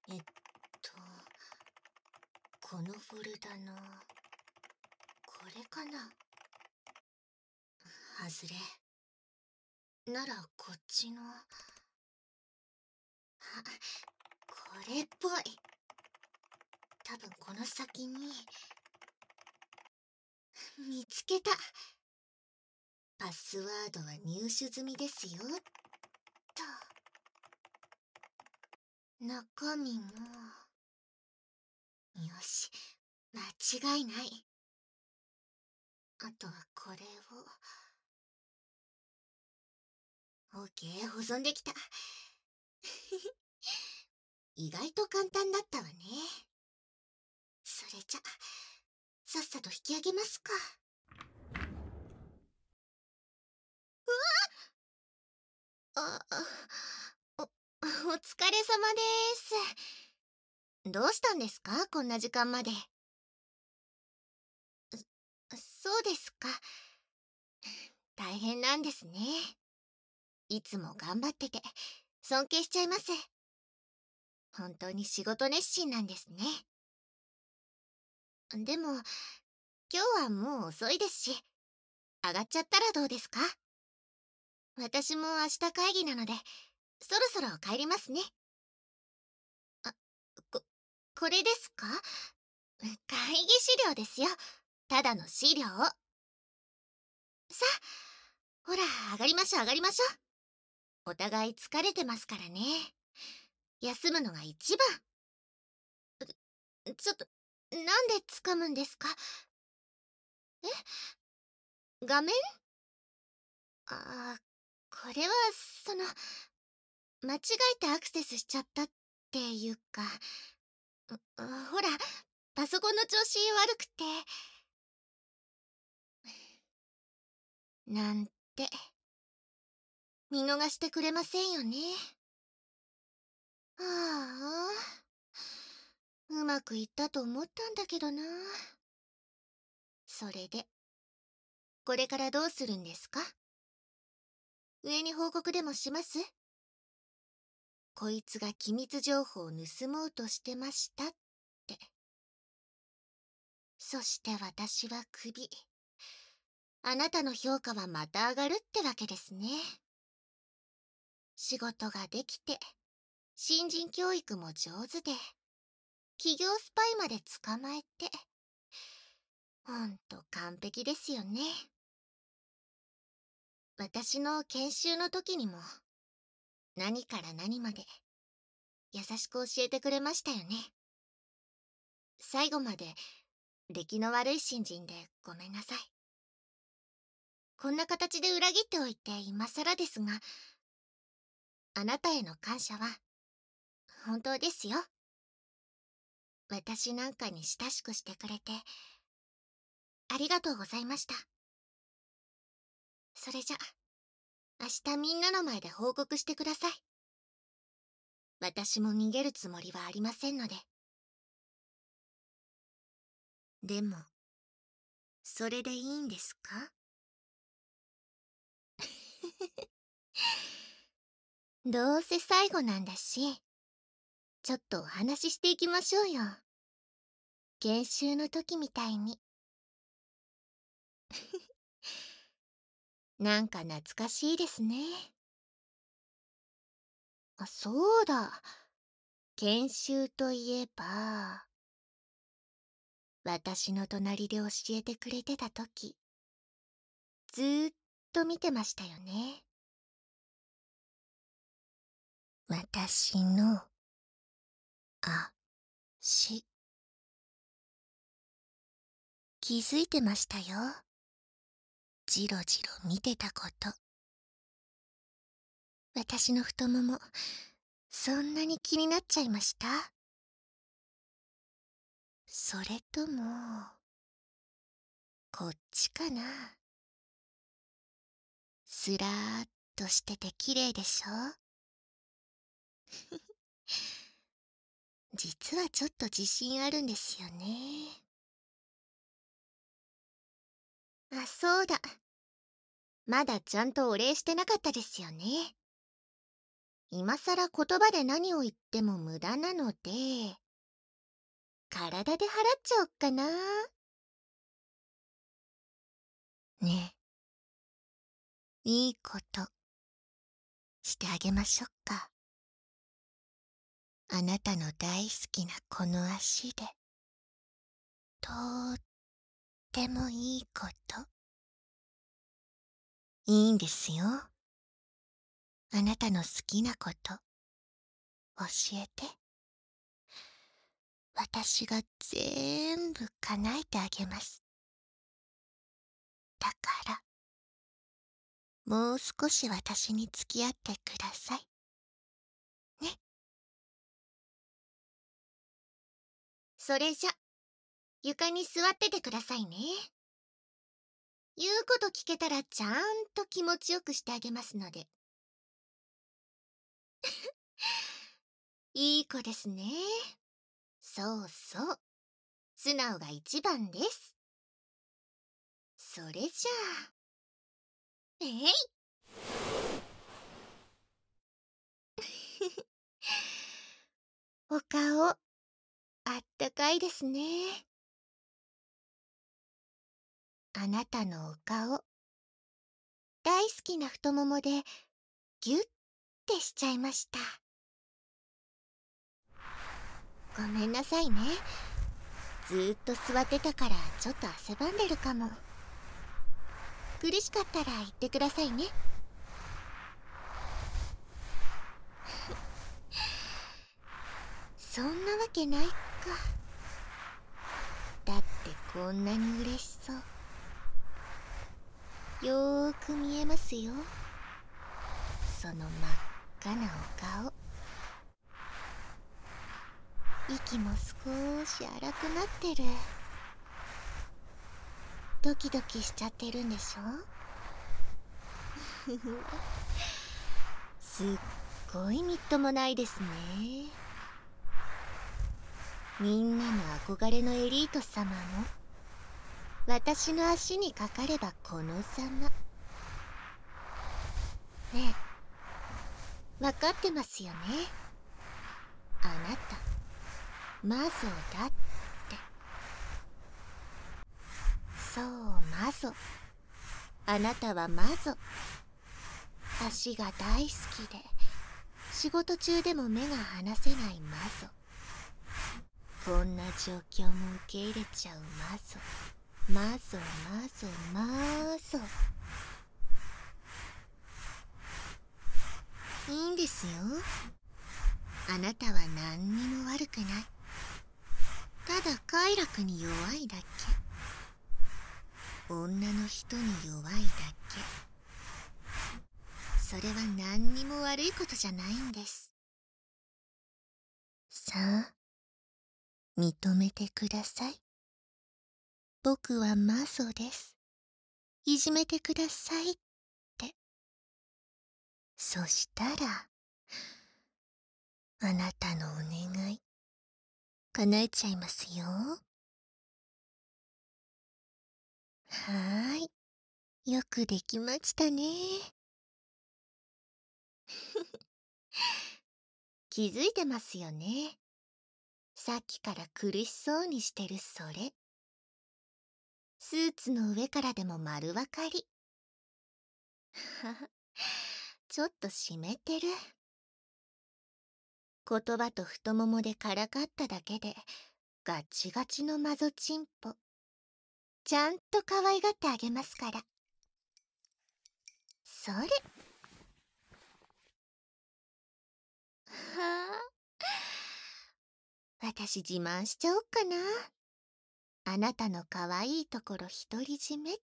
えっと、このフォルダの、これかな。外れ。ならこっちの、あ、これっぽい。多分この先に、見つけた。パスワードは入手済みですよ。と。中身も、よし、間違いない。あとはこれを。OK、保存できた。意外と簡単だったわね。それじゃ、さっさと引き上げますか。あ、お疲れ様です。どうしたんですか、こんな時間まで。そうですか。大変なんですね。いつも頑張ってて、尊敬しちゃいます。本当に仕事熱心なんですね。でも、今日はもう遅いですし、上がっちゃったらどうですか？私も明日会議なので、そろそろ帰りますね。あ、こ、これですか？会議資料ですよ。ただの資料。さあ、ほら、上がりましょう上がりましょう。お互い疲れてますからね。休むのが一番。ちょっと、なんで掴むんですか？え？画面？ああ、これは、間違えてアクセスしちゃったっていうか、ほら、パソコンの調子悪くて。なんて、見逃してくれませんよね。ああ、うまくいったと思ったんだけどな。それで、これからどうするんですか？上に報告でもします？こいつが機密情報を盗もうとしてましたって。そして私はクビ。あなたの評価はまた上がるってわけですね。仕事ができて、新人教育も上手で、企業スパイまで捕まえて。ほんと完璧ですよね。私の研修の時にも、何から何まで、優しく教えてくれましたよね。最後まで、出来の悪い新人でごめんなさい。こんな形で裏切っておいて今更ですが、あなたへの感謝は、本当ですよ。私なんかに親しくしてくれて、ありがとうございました。それじゃ、明日みんなの前で報告してください。私も逃げるつもりはありませんので。でも、それでいいんですか？どうせ最後なんだし、ちょっとお話ししていきましょうよ。研修の時みたいに。なんか懐かしいですね。あ、そうだ。研修といえば、私の隣で教えてくれてた時、ずーっと見てましたよね。私の、足。気づいてましたよ。じろじろ見てたこと。私の太もも、そんなに気になっちゃいました？それとも、こっちかな。スラーっとしてて綺麗でしょ？実はちょっと自信あるんですよね。あ、そうだ。まだちゃんとお礼してなかったですよね。 今さら言葉で何を言っても無駄なので、体で払っちゃおっかな。ねえ、いいことしてあげましょうか。あなたの大好きなこの足で、とってもいいこと。いいんですよ。あなたの好きなこと、教えて。私が全部叶えてあげます。だから、もう少し私に付き合ってください。ね。それじゃ、床に座っててくださいね。言うこと聞けたらちゃんと気持ちよくしてあげますので。いい子ですね。そうそう。素直が一番です。それじゃあ。えいお顔、あったかいですね。あなたのお顔、大好きな太ももでギュッてしちゃいました。ごめんなさいね。ずーっと座ってたからちょっと汗ばんでるかも。苦しかったら言ってくださいね。そんなわけないか。だってこんなに嬉しそう。よーく見えますよ。その真っ赤なお顔。息も少し荒くなってる。ドキドキしちゃってるんでしょ。すっごいみっともないですね。みんなの憧れのエリート様も私の足にかかればこのざま。ねえ、わかってますよね。あなた魔女だって。そう、魔女。あなたは魔女。足が大好きで仕事中でも目が離せない魔女。こんな状況も受け入れちゃう魔女。魔女魔女魔女。いいんですよ。あなたは何にも悪くない。ただ快楽に弱いだけ。女の人に弱いだけ。それは何にも悪いことじゃないんです。さあ、認めてください。僕は魔女です。いじめてくださいって。そしたら、あなたのお願い、叶えちゃいますよ。はーい。よくできましたね。気づいてますよね。さっきから苦しそうにしてるそれ。スーツの上からでも丸わかり。はは、ちょっと湿ってる。言葉と太ももでからかっただけでガチガチのマゾチンポ。ちゃんと可愛がってあげますから。それ。はあ、私自慢しちゃおっかな。あなたの可愛いところ独り占めって。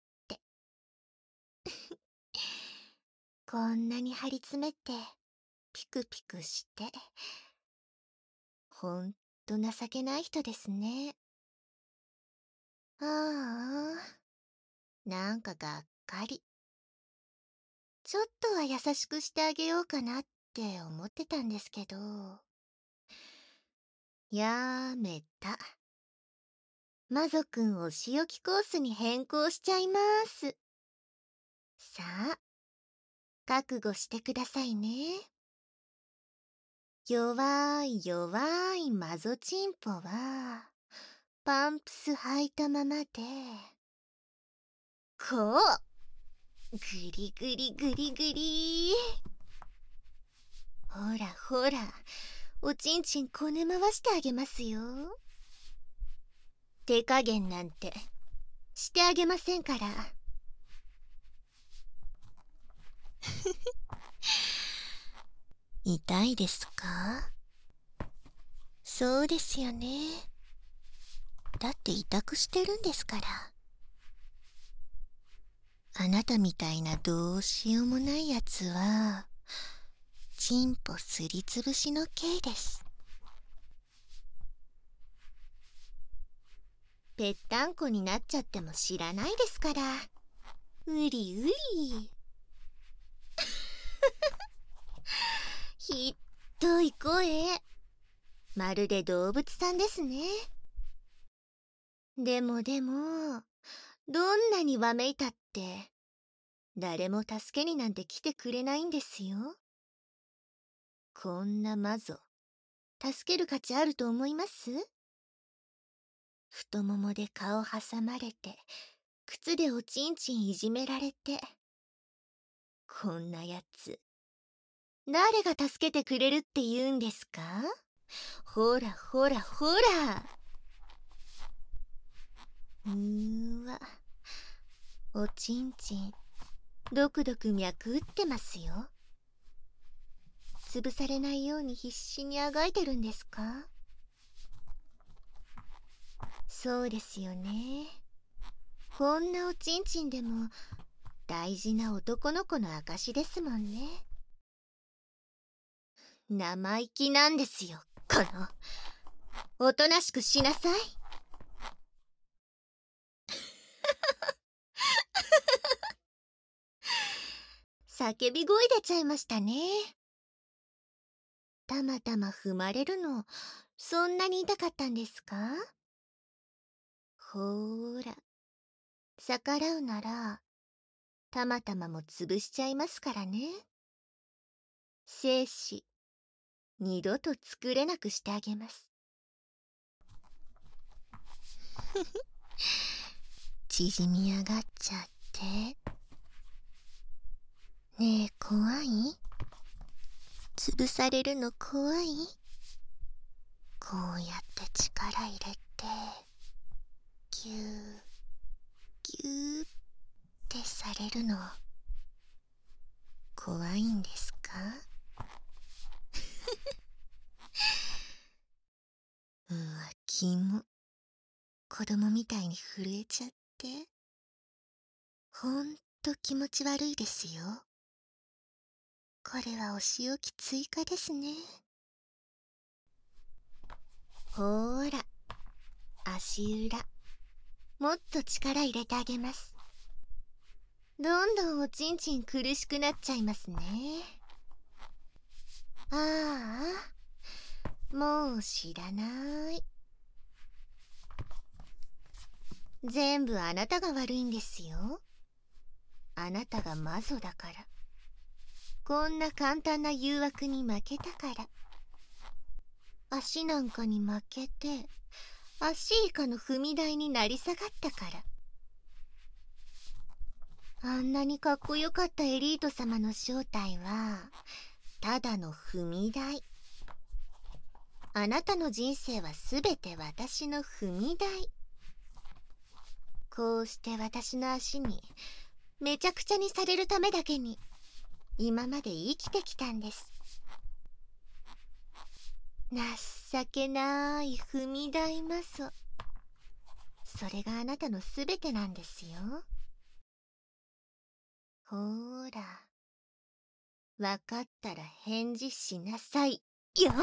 こんなに張り詰めてピクピクして、ほんと情けない人ですね。ああ、なんかがっかり。ちょっとは優しくしてあげようかなって思ってたんですけど、やめた。魔族くんを仕置きコースに変更しちゃいます。さあ、覚悟してくださいね。 弱い弱いマゾチンポは、パンプス履いたままで、こう、ぐりぐりぐりぐり。ほらほら、おちんちんこね回してあげますよ。手加減なんてしてあげませんから。痛いですか？そうですよね。だって痛くしてるんですから。あなたみたいなどうしようもないやつは、チンポすりつぶしの刑です。ぺったんこになっちゃっても知らないですから。うりうり。ひっどい声。まるで動物さんですね。でもどんなにわめいたって、誰も助けになんて来てくれないんですよ。こんなマゾ、助ける価値あると思います？太ももで顔挟まれて、靴でおちんちんいじめられて。こんなやつ、誰が助けてくれるって言うんですか？ほらほらほら。わ、おちんちん、ドクドク脈打ってますよ。潰されないように必死にあがいてるんですか？そうですよね。こんなおちんちんでも大事な男の子の証ですもんね。生意気なんですよ、この。おとなしくしなさい。叫び声出ちゃいましたね。たまたま踏まれるの、そんなに痛かったんですか？ほーら、逆らうなら、たまたまも潰しちゃいますからね。精子、二度と作れなくしてあげます。縮み上がっちゃって。ねえ、怖い？潰されるの怖い？こうやって力入れて、ぎゅー、ぎゅーってされるの、怖いんですか？うわ、キモ。子供みたいに震えちゃって。ほんと気持ち悪いですよ。これはお仕置き追加ですね。ほーら、足裏。もっと力入れてあげます。どんどんおちんちん苦しくなっちゃいますね。ああ、もう知らない。全部あなたが悪いんですよ。あなたがマゾだから。こんな簡単な誘惑に負けたから。足なんかに負けて、足以下の踏み台になり下がったから。あんなにかっこよかったエリート様の正体は、ただの踏み台。あなたの人生はすべて私の踏み台。こうして私の足にめちゃくちゃにされるためだけに今まで生きてきたんです。情けない踏み台マソ。それがあなたのすべてなんですよ。ほーら、わかったら返事しなさい。いや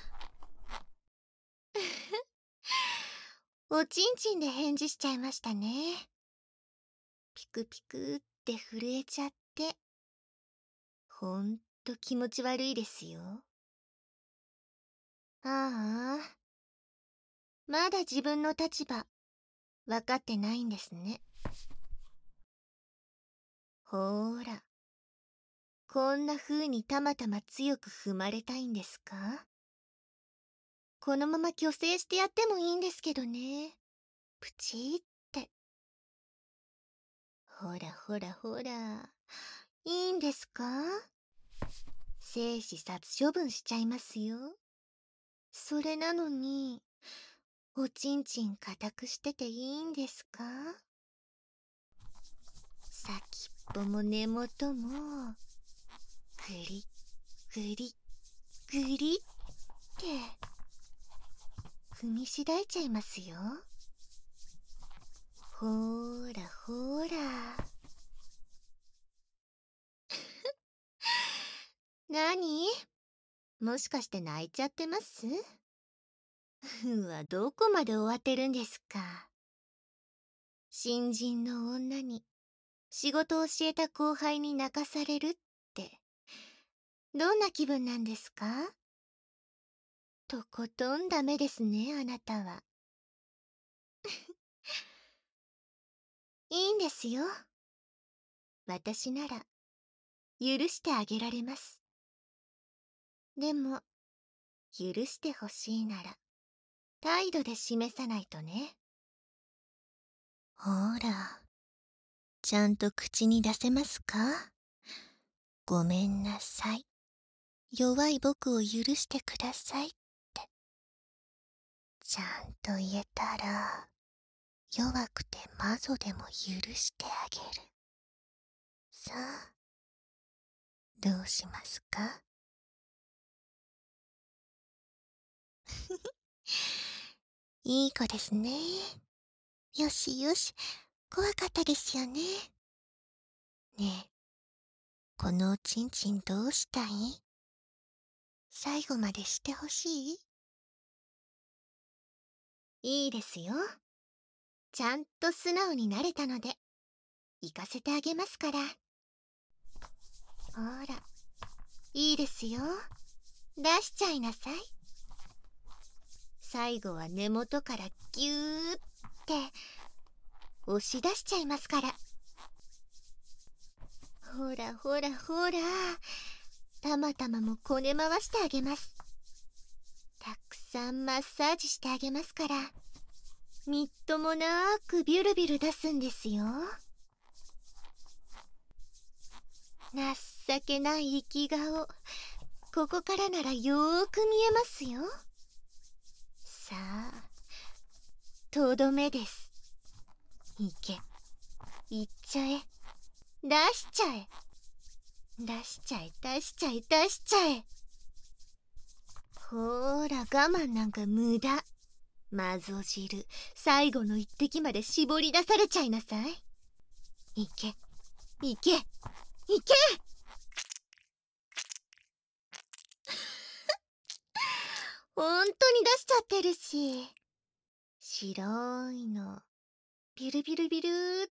おちんちんで返事しちゃいましたね。ピクピクって震えちゃって。ほんと気持ち悪いですよ。ああ、まだ自分の立場、わかってないんですね。ほーら、こんな風にたまたま強く踏まれたいんですか？ このまま虚勢してやってもいいんですけどね。プチーって。ほらほらほら。いいんですか？生死殺処分しちゃいますよ。それなのに、おちんちん固くしてていいんですか？先っぽも根元も、グリグリグリって踏みしだいちゃいますよ。ほーらほーら。なに？もしかして泣いちゃってます？うわ、どこまで終わってるんですか。新人の女に仕事を教えた後輩に泣かされるって、どんな気分なんですか？とことんダメですね、あなたは。いいんですよ。私なら許してあげられます。でも、許してほしいなら態度で示さないとね。ほら、ちゃんと口に出せますか？ごめんなさい。弱い僕を許してくださいって。ちゃんと言えたら、弱くてマゾでも許してあげる。さあ、どうしますか？いい子ですね。よしよし、怖かったですよね。ねえ、このおちんちんどうしたい？最後までしてほしい？いいですよ。ちゃんと素直になれたので、行かせてあげますから。ほら、いいですよ。出しちゃいなさい。最後は根元からギューって押し出しちゃいますから。ほらほらほら、たまたまもこね回してあげます。たくさんマッサージしてあげますから、みっともなくビュルビュル出すんですよ。情けない生き顔、ここからならよーく見えますよ。さあ、とどめです。いけ、いっちゃえ、出しちゃえ、出しちゃえ、出しちゃえ、出しちゃえ。ほーら、我慢なんか無駄。マゾ汁、最後の一滴まで絞り出されちゃいなさい。いけ、いけ、いけ。ほんとに出しちゃってるし。白いの、ビルビルビルーって。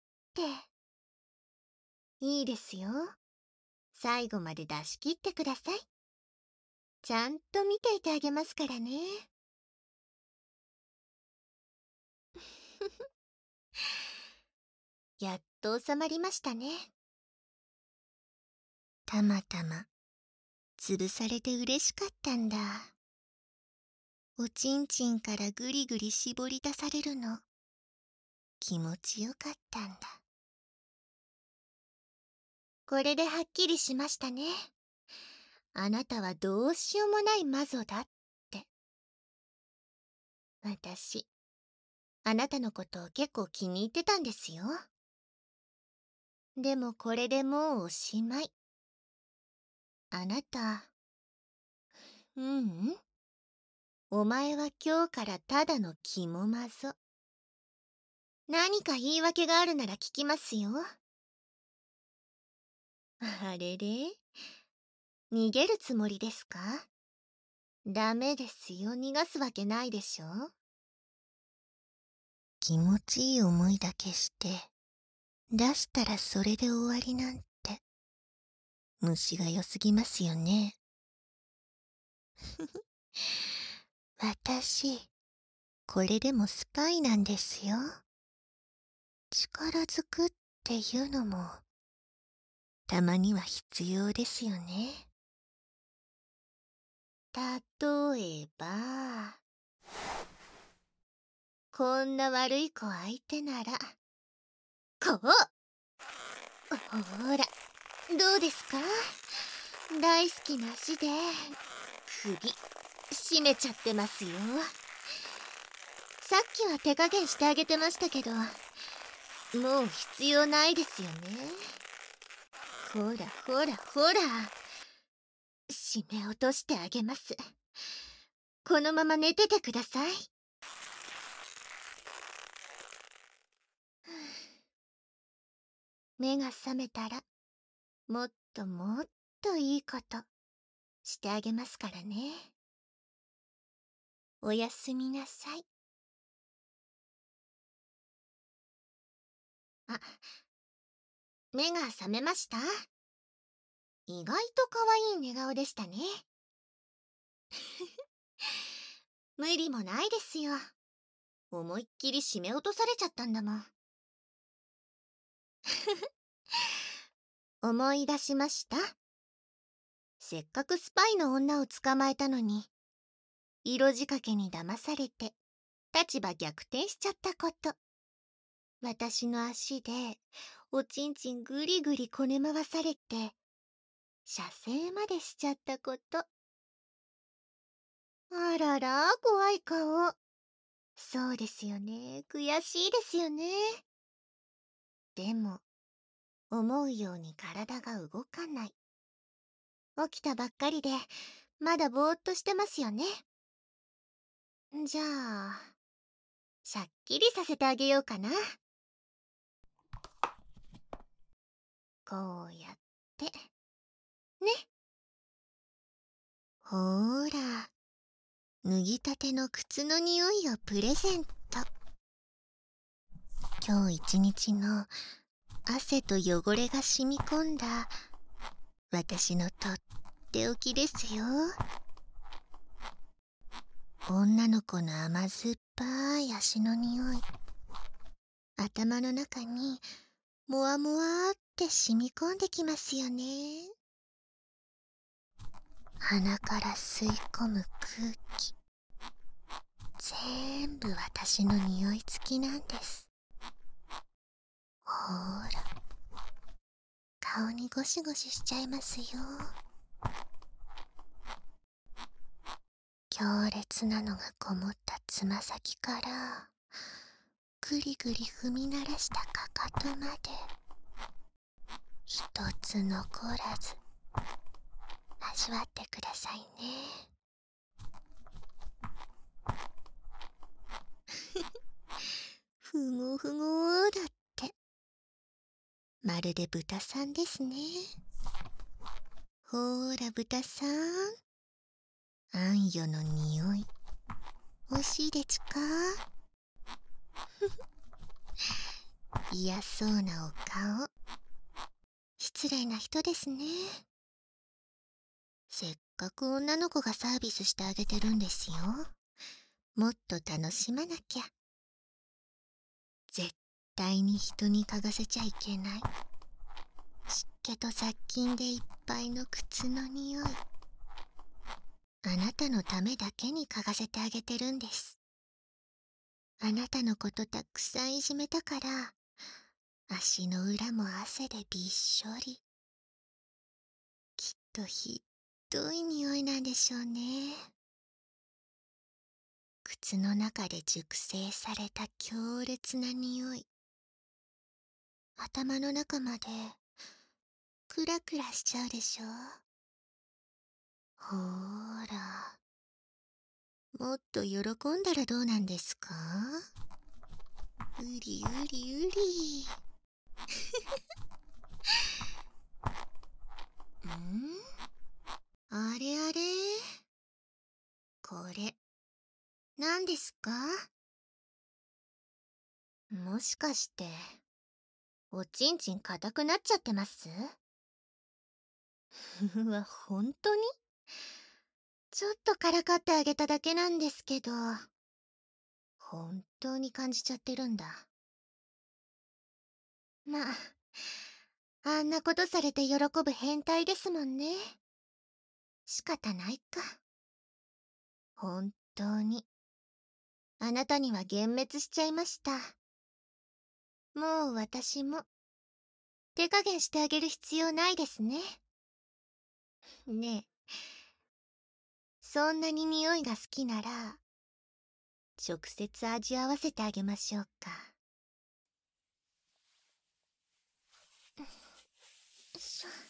いいですよ。最後まで出し切ってください。ちゃんと見ていてあげますからね。やっと収まりましたね。たまたま、潰されて嬉しかったんだ。おちんちんからぐりぐり絞り出されるの、気持ちよかったんだ。これではっきりしましたね。あなたはどうしようもない魔女だって。私、あなたのことを結構気に入ってたんですよ。でもこれでもうおしまい。あなた、お前は今日からただの肝魔女。何か言い訳があるなら聞きますよ。あれれ？逃げるつもりですか？ダメですよ。逃がすわけないでしょ。気持ちいい思いだけして、出したらそれで終わりなんて、虫が良すぎますよね。私、これでもスパイなんですよ。力ずくっていうのも、たまには必要ですよね。例えば、 こんな悪い子相手なら、こう。ほら、どうですか？大好きな足で、首、絞めちゃってますよ。さっきは手加減してあげてましたけど、もう必要ないですよね。ほらほらほら。締め落としてあげます。このまま寝ててください。目が覚めたら、もっともっといいことしてあげますからね。おやすみなさい。あ、目が覚めました？意外と可愛い寝顔でしたね。無理もないですよ。思いっきり締め落とされちゃったんだもん。思い出しました。せっかくスパイの女を捕まえたのに、色仕掛けに騙されて、立場逆転しちゃったこと。私の足で、おちんちんぐりぐりこね回されて、射精までしちゃったこと。あらら、怖い顔。そうですよね。悔しいですよね。でも、思うように体が動かない。起きたばっかりで、まだぼーっとしてますよね。じゃあ、しゃっきりさせてあげようかな。こうやって。ね。ほーら、脱ぎたての靴の匂いをプレゼント。今日一日の汗と汚れが染み込んだ私のとっておきですよ。女の子の甘酸っぱい足の匂い、頭の中にもわもわって染み込んできますよね。鼻から吸い込む空気、全部私の匂い付きなんです。ほーら、顔にゴシゴシしちゃいますよ。強烈なのがこもったつま先からぐりぐり踏み鳴らしたかかとまで、一つ残らず味わってくださいね。ふごふごだって、まるで豚さんですね。ほーら豚さん、あんよの匂いおいしいでちか？嫌そうなお顔、失礼な人ですね。せっかく女の子がサービスしてあげてるんですよ。もっと楽しまなきゃ。絶対に人に嗅がせちゃいけない湿気と雑菌でいっぱいの靴の匂い、あなたのためだけに嗅がせてあげてるんです。あなたのことたくさんいじめたから、足の裏も汗でびっしょり。きっとひっどい匂いなんでしょうね。靴の中で熟成された強烈な匂い、頭の中までクラクラしちゃうでしょ。ほーら、もっと喜んだらどうなんですか？うりうりうり。あれあれ、これ何ですか？もしかしておちんちん硬くなっちゃってます？うわ、本当に？ちょっとからかってあげただけなんですけど、本当に感じちゃってるんだ。まあ、あんなことされて喜ぶ変態ですもんね。仕方ないか。本当にあなたには幻滅しちゃいました。もう私も手加減してあげる必要ないですね。ねえ、そんなに匂いが好きなら直接味わわせてあげましょうか。しょ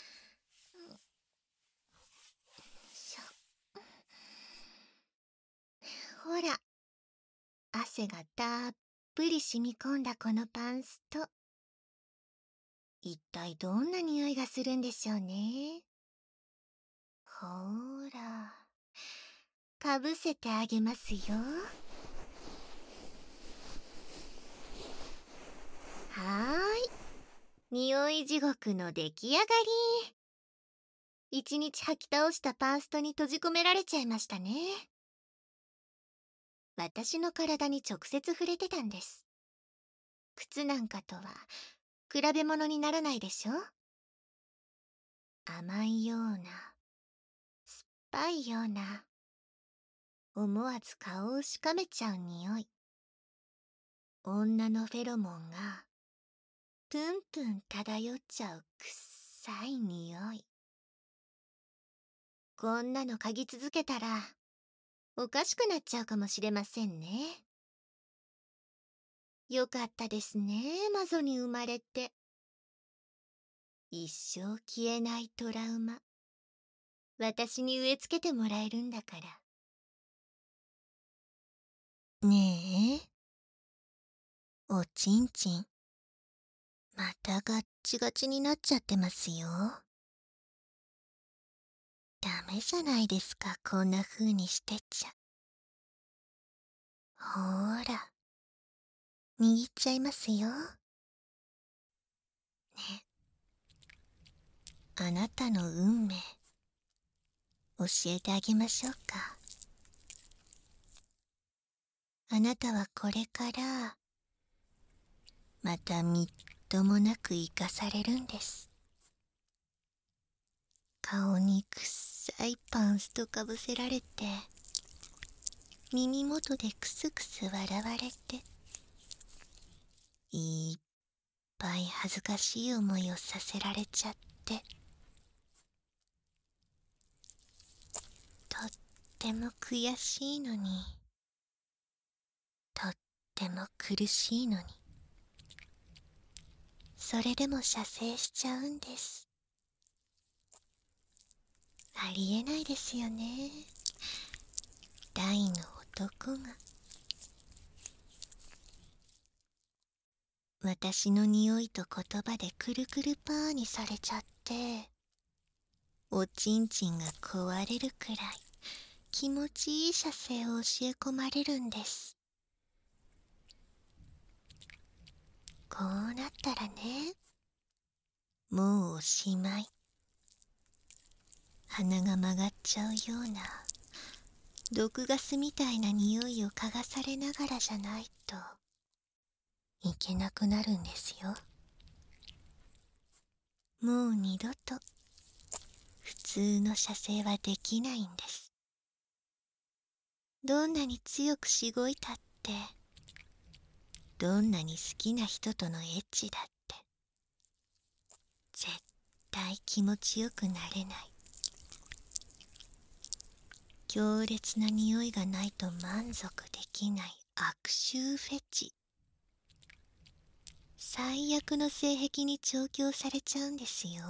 しょほら、汗がたっぷり染み込んだこのパンスト、一体どんな匂いがするんでしょうね。ほーら、かぶせてあげますよ。はーい、匂い地獄の出来上がり。一日履き倒したパンストに閉じ込められちゃいましたね。私の体に直接触れてたんです。靴なんかとは比べ物にならないでしょ。甘いような、酸っぱいような、思わず顔をしかめちゃう匂い。女のフェロモンがプンプン漂っちゃうくっさい匂い。こんなの嗅ぎ続けたらおかしくなっちゃうかもしれませんね。よかったですね、魔女に生まれて。一生消えないトラウマ、私に植え付けてもらえるんだから。ねえ、おちんちん、またガッチガチになっちゃってますよ。ダメじゃないですか、こんな風にしてちゃ。ほーら、握っちゃいますよ。ね、あなたの運命、教えてあげましょうか。あなたはこれから、またみっともなく生かされるんです。顔にくっさいパンストかぶせられて、耳元でクスクス笑われて、いっぱい恥ずかしい思いをさせられちゃって、とっても悔しいのに、とっても苦しいのに、それでも射精しちゃうんです。ありえないですよね、大の男が。私の匂いと言葉でくるくるパーにされちゃって、おちんちんが壊れるくらい気持ちいい射精を教え込まれるんです。こうなったらね、もうおしまい。鼻が曲がっちゃうような毒ガスみたいな匂いを嗅がされながらじゃないといけなくなるんですよ。もう二度と普通の射精はできないんです。どんなに強くしごいたって、どんなに好きな人とのエッチだって絶対気持ちよくなれない。強烈な匂いがないと満足できない悪臭フェチ。最悪の性癖に調教されちゃうんですよ。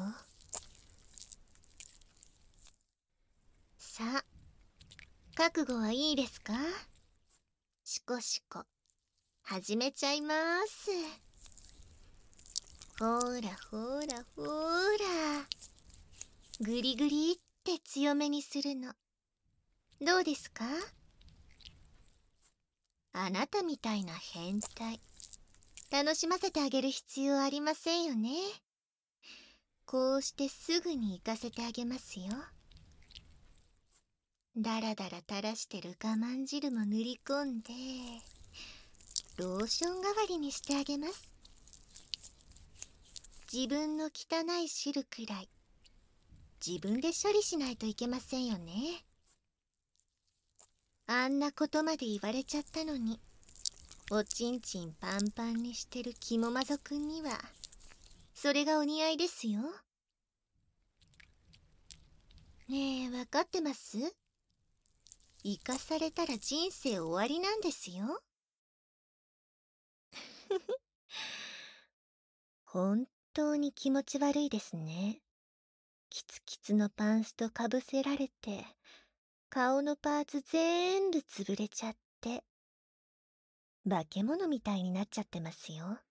さあ、覚悟はいいですか？シコシコ始めちゃいます。ほーらほーらほーら、グリグリって強めにするのどうですか？あなたみたいな変態、楽しませてあげる必要ありませんよね。こうしてすぐに行かせてあげますよ。だらだら垂らしてる我慢汁も塗り込んでローション代わりにしてあげます。自分の汚い汁くらい自分で処理しないといけませんよね。 あんなことまで言われちゃったのに、おちんちんパンパンにしてるキモマゾくんにはそれがお似合いですよ。ねえ、わかってます？生かされたら人生終わりなんですよ。本当に気持ち悪いですね。キツキツのパンストかぶせられて、顔のパーツぜーんぶ潰れちゃって、化け物みたいになっちゃってますよ。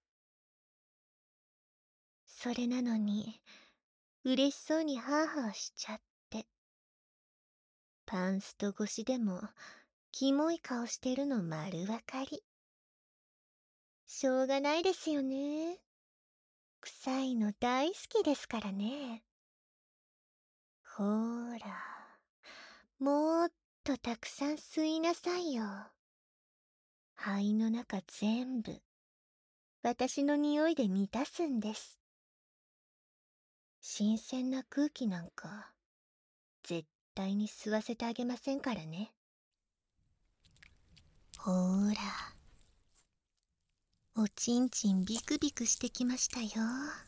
それなのに、嬉しそうにハーハーしちゃって、パンスト越しでも、キモい顔してるの丸わかり。しょうがないですよね。臭いの大好きですからね。ほーら、もっとたくさん吸いなさいよ。肺の中全部、私の匂いで満たすんです。新鮮な空気なんか、絶対に吸わせてあげませんからね。ほーら、おちんちんビクビクしてきましたよ。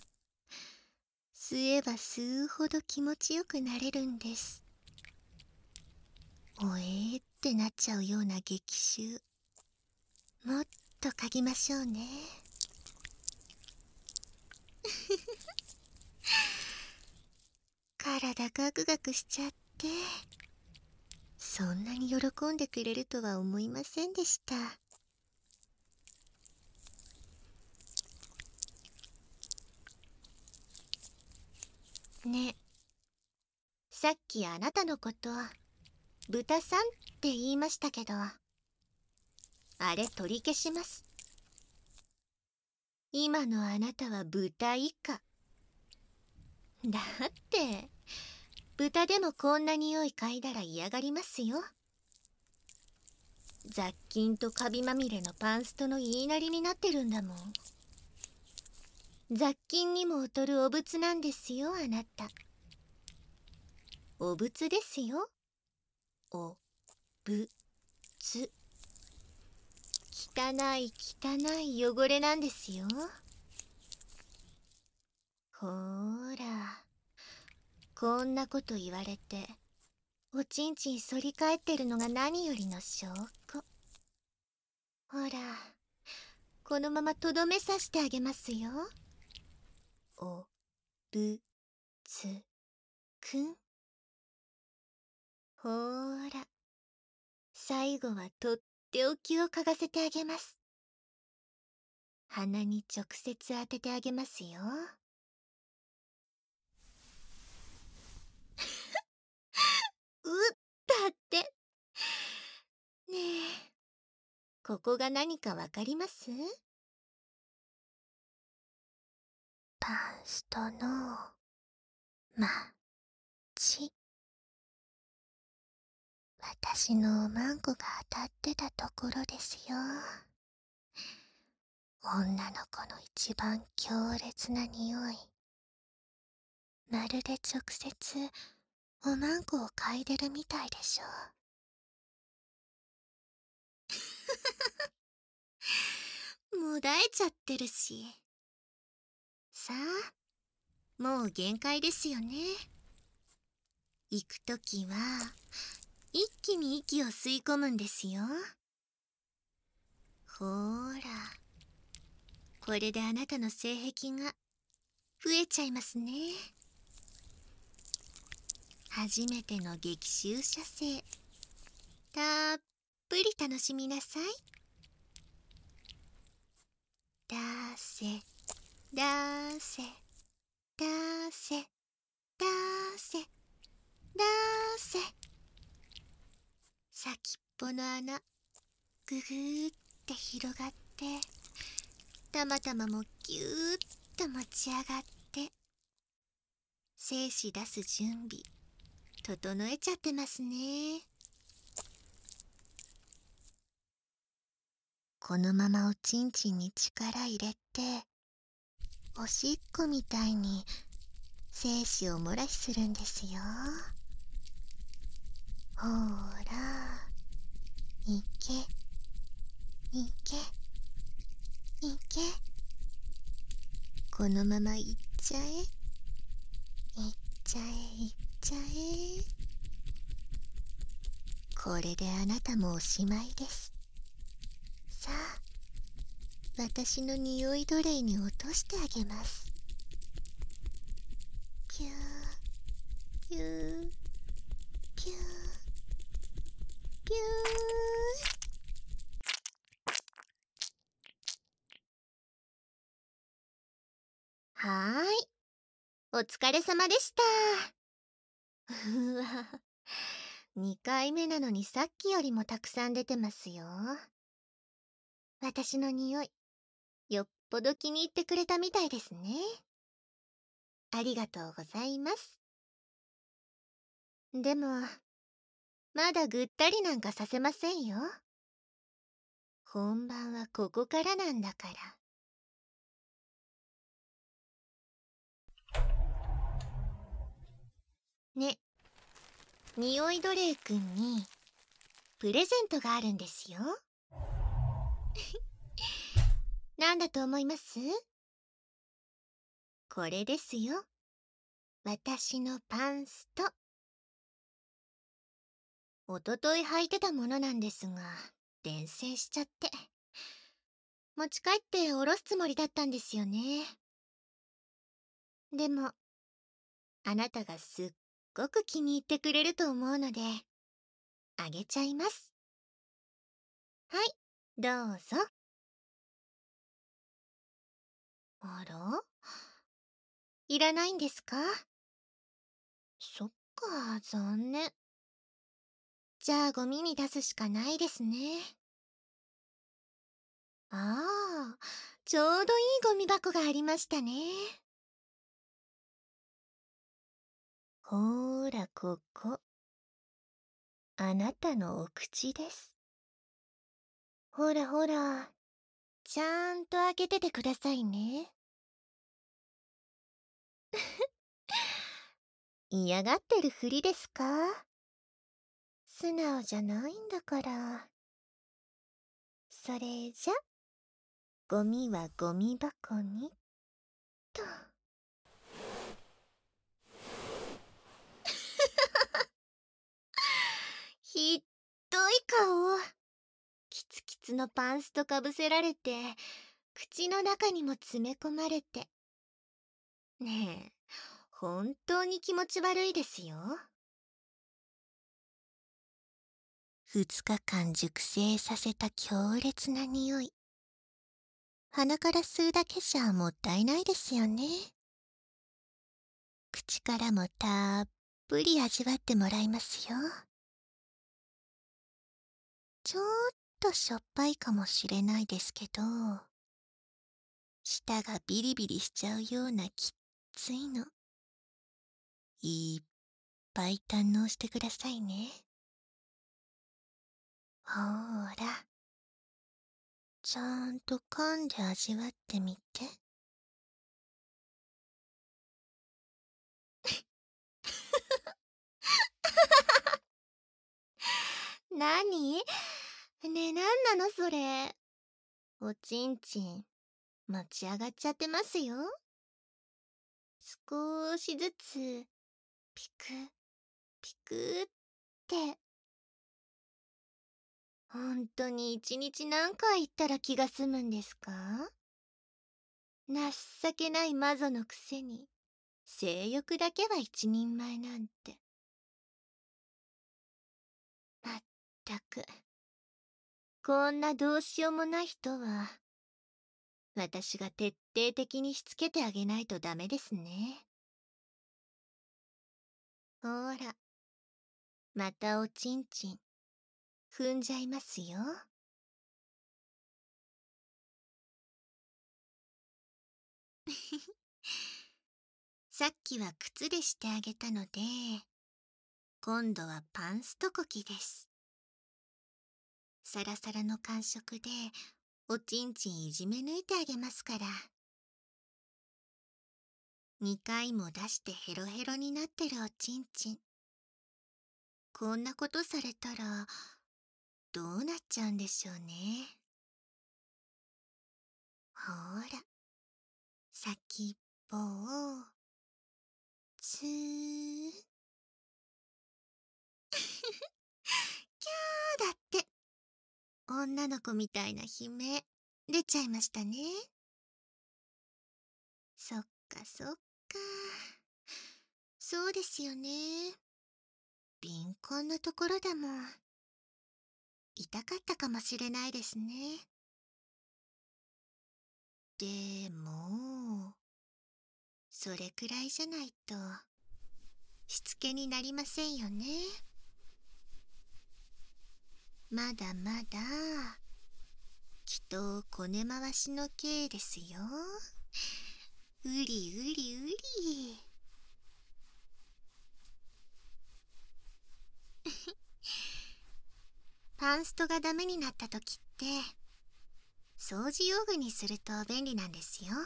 吸えば吸うほど気持ちよくなれるんです。おってなっちゃうような激臭、もっと嗅ぎましょうね。体ガクガクしちゃって、そんなに喜んでくれるとは思いませんでした。ね、さっきあなたのこと豚さんって言いましたけど、あれ取り消します。今のあなたは豚以下だって、豚でもこんな匂い嗅いだら嫌がりますよ。雑菌とカビまみれのパンストの言いなりになってるんだもん。雑菌にも劣るお仏なんですよ、あなた。お仏ですよ。おぶつ。汚い汚い汚れなんですよ。ほーら、こんなこと言われて、おちんちん反り返ってるのが何よりの証拠。ほら、このままとどめさしてあげますよ。おぶつくん。ほーら、最後はとっておきを嗅がせてあげます。鼻に直接当ててあげますよ。だって。ねえ、ここが何かわかります？パンストのまち。私のおまんこが当たってたところですよ。女の子の一番強烈な匂い。まるで直接おまんこを嗅いでるみたいでしょ。もだえちゃってるし。さあ、もう限界ですよね。行くときは一気に息を吸い込むんですよ。ほーら、これであなたの性癖が増えちゃいますね。初めての激臭射精、たっぷり楽しみなさい。だせだせだせだせだせ。先っぽの穴ぐぐーって広がって、たまたまもぎゅーっと持ち上がって、精子出す準備整えちゃってますね。このままおちんちんに力入れて、おしっこみたいに精子を漏らしするんですよ。ほーら、 いけいけいけ。このままいっちゃえ、いっちゃえいっちゃえ。これであなたもおしまいです。さあ、私の匂い奴隷に落としてあげます。ピューピューピューピュー。はーい、お疲れ様でした。うわ、2回目なのにさっきよりもたくさん出てますよ。私の匂い、よっぽど気に入ってくれたみたいですね。ありがとうございます。でも、まだぐったりなんかさせませんよ。本番はここからなんだから。ね、匂い奴隷くんにプレゼントがあるんですよ。なんだと思います？これですよ。私のパンスト。おととい履いてたものなんですが、伝染しちゃって。持ち帰っておろすつもりだったんですよね。でも、あなたがすっごく気に入ってくれると思うので、あげちゃいます。はい、どうぞ。あら？いらないんですか？そっか、残念。じゃあゴミに出すしかないですね。ああ、ちょうどいいゴミ箱がありましたね。ほーら、ここ。あなたのお口です。ほらほら、ちゃんと開けててくださいね。嫌がってるふりですか？素直じゃないんだから。それじゃ、ゴミはゴミ箱に、と。ひっどい顔。キツキツのパンストかぶせられて、口の中にも詰め込まれて。ねえ、本当に気持ち悪いですよ。2日間熟成させた強烈な匂い。鼻から吸うだけじゃもったいないですよね。口からもたっぷり味わってもらいますよ。ちょっとしょっぱいかもしれないですけど、舌がビリビリしちゃうようなきっついの。いっぱい堪能してくださいね。ほーら、ちゃんと噛んで味わってみて。なに？ねえ、なんなのそれ。おちんちん、持ち上がっちゃってますよ。少しずつ、ピク、ピクって。本当に一日何回言ったら気が済むんですか？情けない魔女のくせに、性欲だけは一人前なんて。まったく、こんなどうしようもない人は、私が徹底的にしつけてあげないとダメですね。ほら、またおちんちん、踏んじゃいますよ。さっきは靴でしてあげたので、今度はパンストコキです。サラサラの感触で、おちんちんいじめ抜いてあげますから。2回も出してヘロヘロになってるおちんちん。こんなことされたら、 どうなっちゃうんでしょうね。ほーら、先っぽを、つー。キャーだって。女の子みたいな悲鳴、出ちゃいましたね。そっかそっか。そうですよね。敏感なところだもん。痛かったかもしれないですね。でも、それくらいじゃないと、しつけになりませんよね。まだまだ、きっとこね回しの刑ですよ。うりうりうり。パンストがダメになった時って、掃除用具にすると便利なんですよ。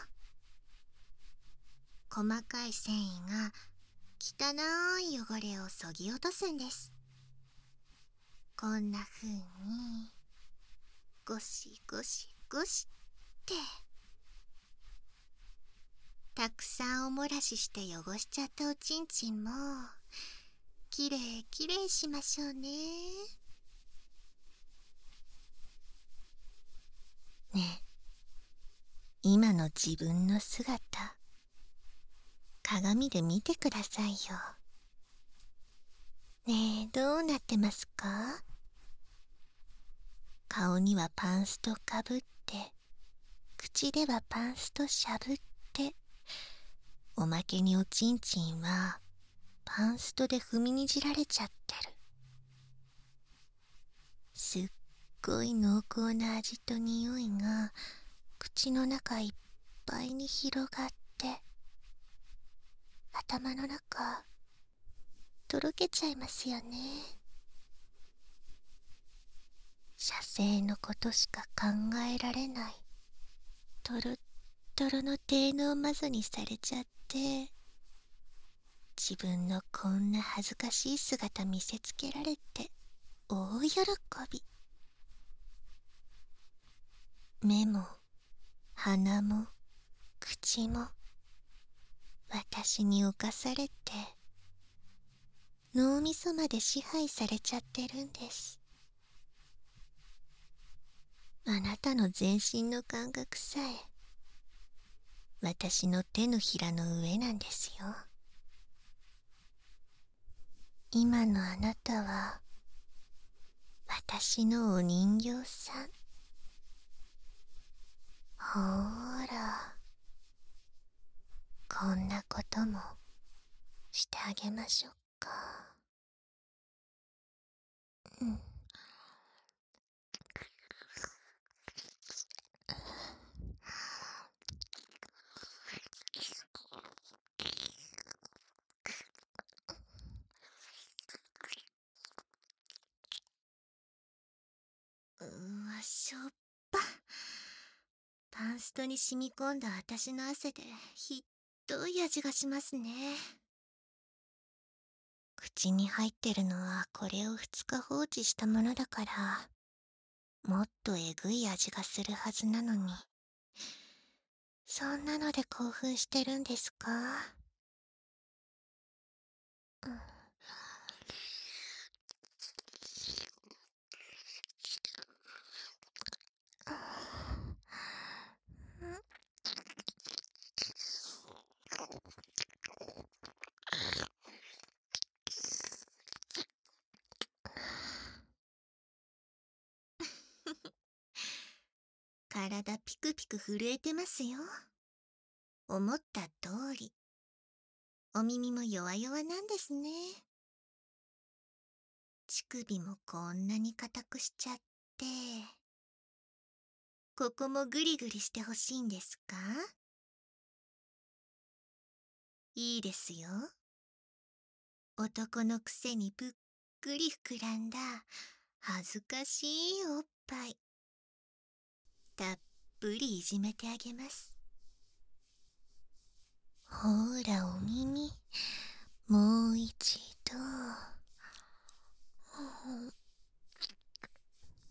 細かい繊維が汚い汚れをそぎ落とすんです。こんな風にゴシゴシゴシって、たくさんおもらしして汚しちゃったおちんちんもきれいきれいしましょうね。ねえ、今の自分の姿、鏡で見てくださいよ。ねえ、どうなってますか？顔にはパンストかぶって、口ではパンストしゃぶって、おまけにおちんちんはパンストで踏みにじられちゃってる。すっごい濃厚な味と匂いが口の中いっぱいに広がって、頭の中とろけちゃいますよね。射精のことしか考えられない、トロットロの低能マゾにされちゃって、自分のこんな恥ずかしい姿見せつけられて大喜び。目も鼻も口も私に侵されて、脳みそまで支配されちゃってるんです。あなたの全身の感覚さえ私の手のひらの上なんですよ。今のあなたは私のお人形さん。ほーら、こんなこともしてあげましょうか。うん。しょっぱ。パンストに染み込んだ私の汗でひっどい味がしますね。口に入ってるのはこれを2日放置したものだから、もっとえぐい味がするはずなのに、そんなので興奮してるんですか？うん。体ピクピク震えてますよ。思った通り、お耳も弱々なんですね。乳首もこんなに硬くしちゃって、ここもグリグリしてほしいんですか？いいですよ。男のくせにぷっくり膨らんだ恥ずかしいおっぱい、たっぷりいじめてあげます。ほーらお耳、もう一度。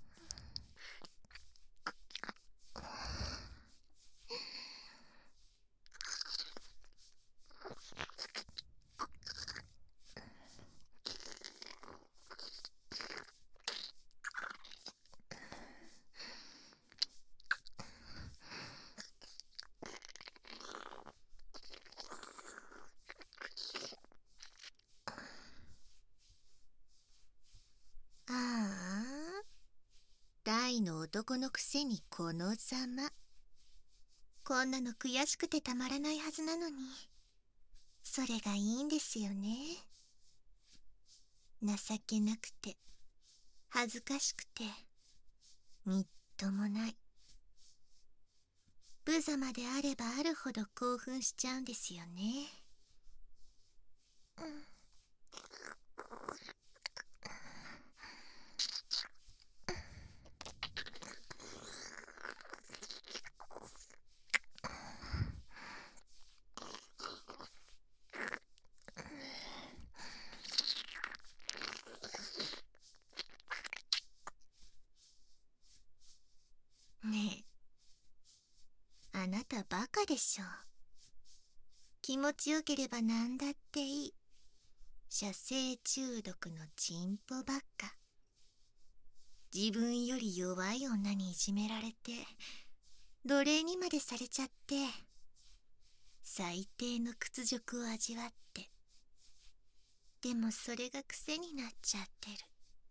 いの男のくせにこのざま。こんなの悔しくてたまらないはずなのに。それがいいんですよね。情けなくて、恥ずかしくて、みっともない。無様であればあるほど興奮しちゃうんですよね。ねえ、あなたバカでしょ。気持ちよければなんだっていい。射精中毒のチンポばっか。自分より弱い女にいじめられて、奴隷にまでされちゃって、最低の屈辱を味わって。でもそれが癖になっちゃってる。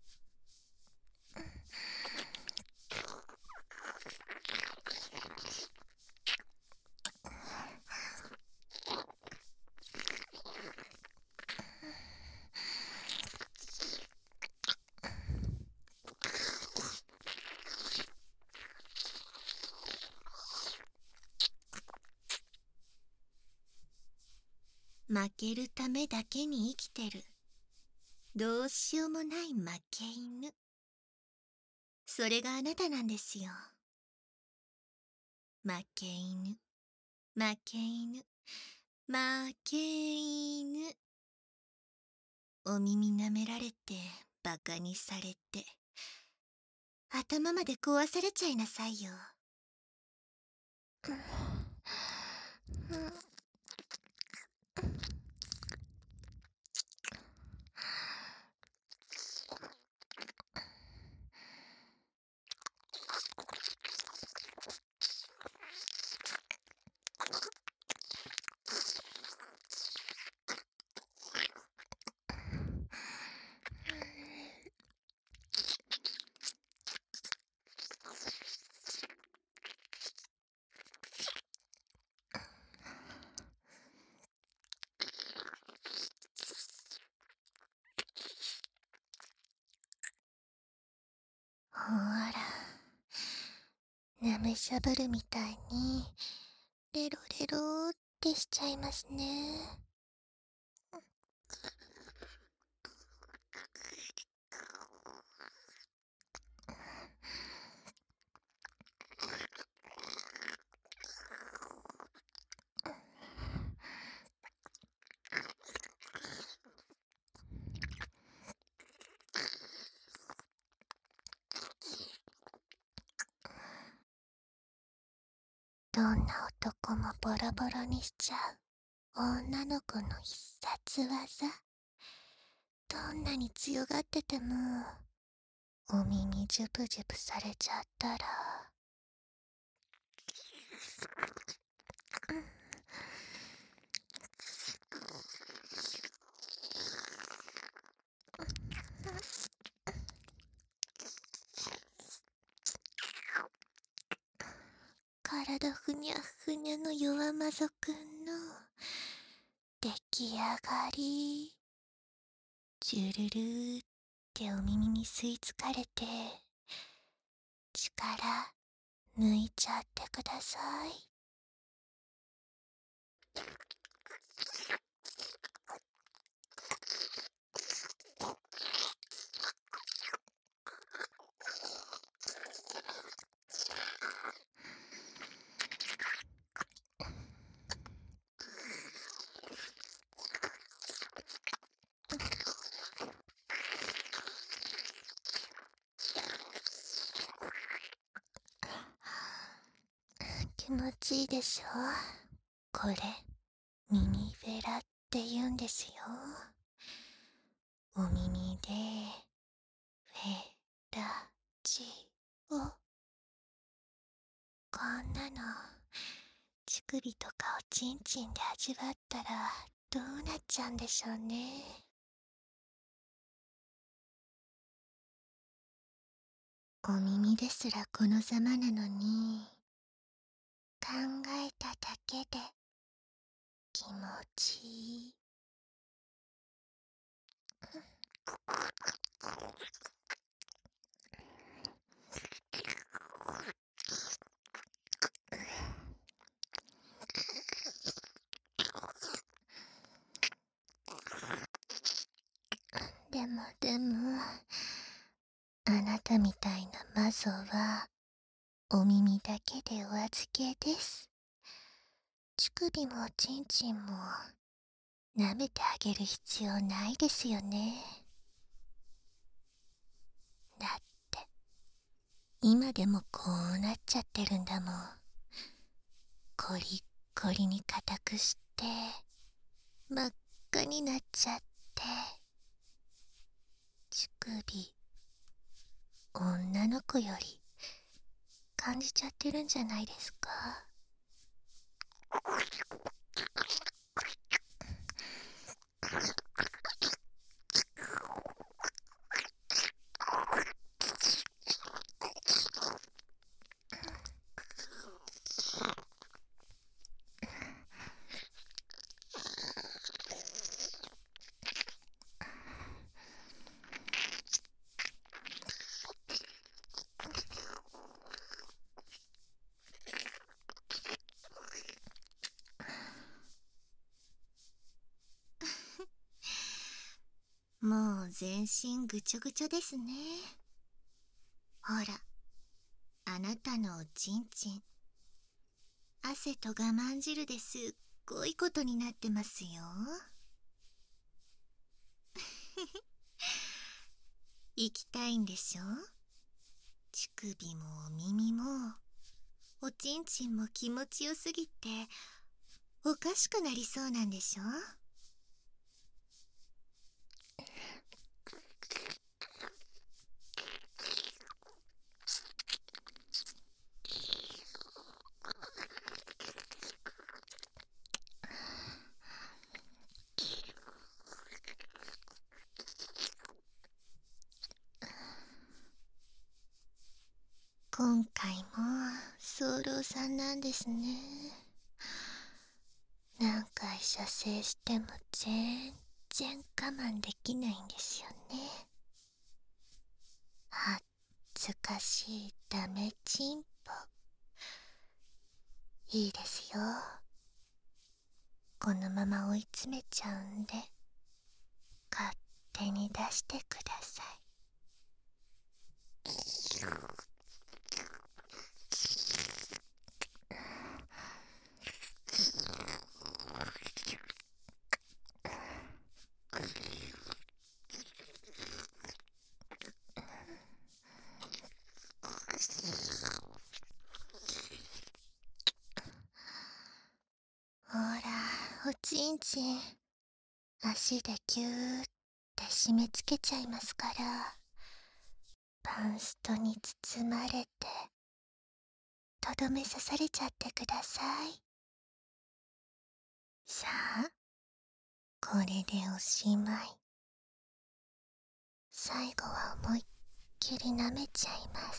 負けるためだけに生きてる。どうしようもない負け犬。それがあなたなんですよ。負け犬、負け犬、負け犬。お耳舐められて、バカにされて、頭まで壊されちゃいなさいよ。ほら、なめしゃぶるみたいに、レロレロってしちゃいますね。どんな男もボロボロにしちゃう女の子の必殺技。どんなに強がってても、お耳ジュブジュブされちゃったら、体ふにゃふにゃの弱魔族くんの出来上がり。ジュルルーってお耳に吸い付かれて、力抜いちゃってください。気持ちいいでしょ。これ耳フェラって言うんですよ。お耳でフェラチオ。こんなの乳首とかをチンチンで味わったらどうなっちゃうんでしょうね。 お耳ですらこのざまなのに、考えただけで気持ちいい。でも、あなたみたいな魔女は、お耳だけでお預けです。乳首もちんちんも、舐めてあげる必要ないですよね。だって、今でもこうなっちゃってるんだもん。コリッコリに固くして、真っ赤になっちゃって、乳首、女の子より感じちゃってるんじゃないですか。もう全身ぐちょぐちょですね。ほら、あなたのおちんちん、汗と我慢汁ですっごいことになってますよ。行きたいんでしょ？乳首もお耳も、おちんちんも気持ちよすぎて、おかしくなりそうなんでしょ？今回も早漏さんなんですね。何回射精しても全然我慢できないんですよね。恥ずかしいダメチンポ。いいですよ。このまま追い詰めちゃうんで、勝手に出してください。ほら、おちんちん、足でギューって締め付けちゃいますから、パンストに包まれて、とどめ刺されちゃってください。さあ、これでおしまい。最後は思いっきり舐めちゃいます。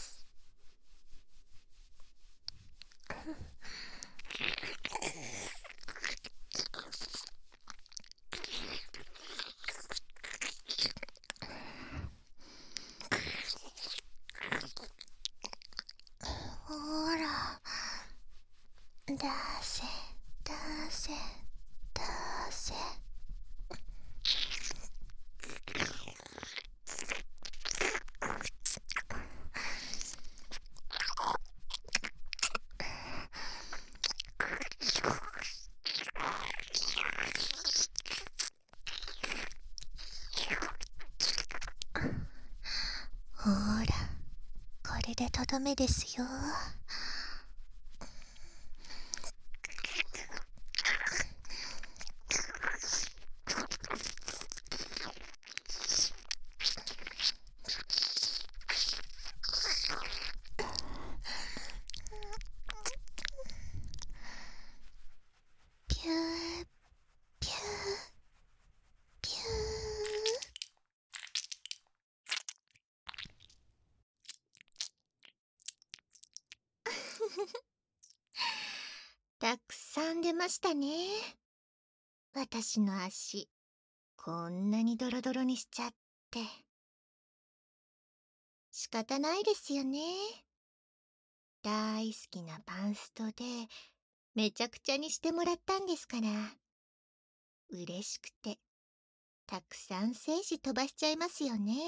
ほら、出せ、出せ、出せ。ほら、これでとどめですよ。ピュー、ピュー、ピュー。 たくさん出ましたね。私の足、こんなにドロドロにしちゃって。仕方ないですよね。大好きなパンストで、めちゃくちゃにしてもらったんですから。嬉しくて、たくさん精子飛ばしちゃいますよね。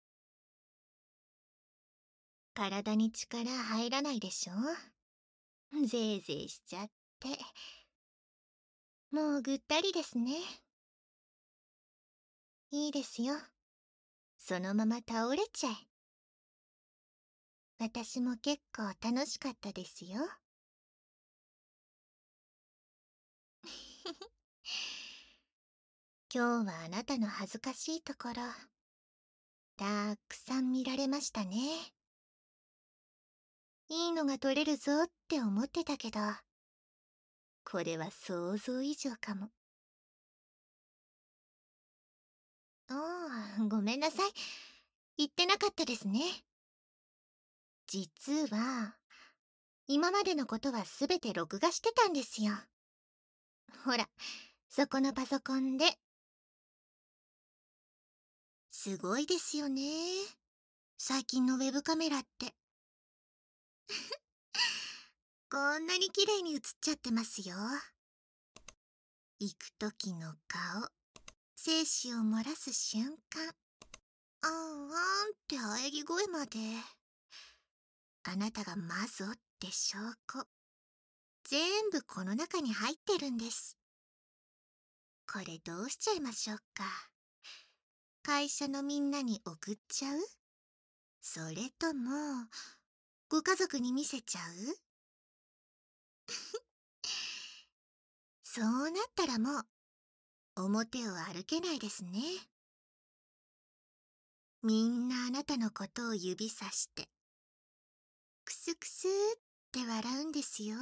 体に力入らないでしょ。ぜいぜいしちゃって。もうぐったりですね。いいですよ。そのまま倒れちゃえ。私も結構楽しかったですよ。今日はあなたの恥ずかしいところ、たくさん見られましたね。いいのが取れるぞって思ってたけど、これは想像以上かも。ああ、ごめんなさい。言ってなかったですね。実は、今までのことはすべて録画してたんですよ。ほら、そこのパソコンで。すごいですよね。最近のウェブカメラって。こんなに綺麗に映っちゃってますよ。行く時の顔、精子を漏らす瞬間、あんあんって喘ぎ声まで。あなたがマゾって証拠。全部この中に入ってるんです。これどうしちゃいましょうか。会社のみんなに送っちゃう？それとも、ご家族に見せちゃう？そうなったらもう、表を歩けないですね。みんなあなたのことを指さして、クスクスって笑うんですよ。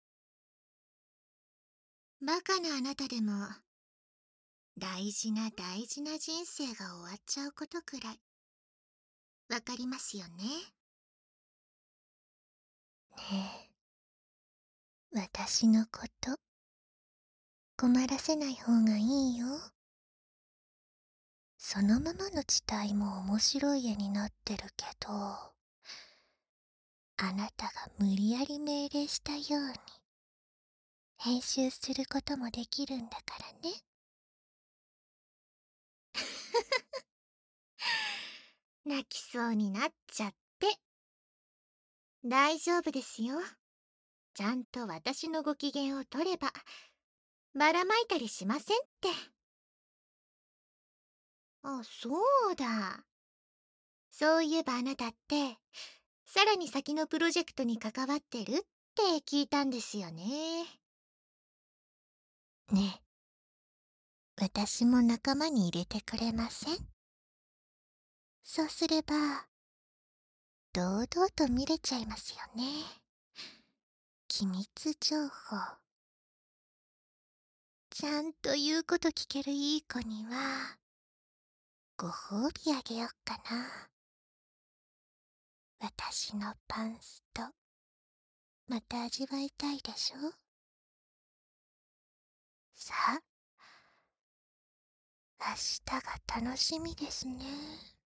バカなあなたでも、大事な大事な人生が終わっちゃうことくらい、わかりますよね。ねえ、私のこと、困らせない方がいいよ。そのままの地帯も面白い絵になってるけど、あなたが無理やり命令したように、編集することもできるんだからね。泣きそうになっちゃって。大丈夫ですよ。ちゃんと私のご機嫌を取れば、ばらまいたりしませんって。あ、そうだ。そういえばあなたって、さらに先のプロジェクトに関わってるって聞いたんですよね。ねえ、私も仲間に入れてくれません？そうすれば、堂々と見れちゃいますよね。機密情報。ちゃんと言うこと聞けるいい子には、ご褒美あげよっかな。私のパンスト、また味わいたいでしょ？さあ、明日が楽しみですね。